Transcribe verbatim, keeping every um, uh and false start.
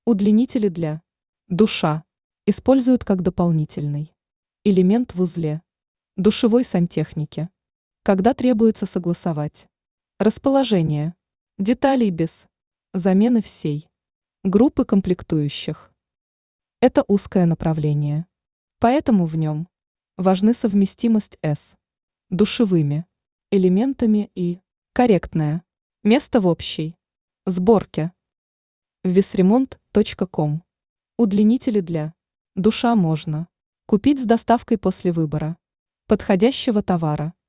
Удлинители для душа используют как дополнительный элемент в узле душевой сантехники, когда требуется согласовать расположение деталей без замены всей группы комплектующих. Это узкое направление, поэтому в нем важны совместимость с душевыми элементами и корректное место в общей сборке. весремонт точка ком. Удлинители для душа можно купить с доставкой после выбора подходящего товара.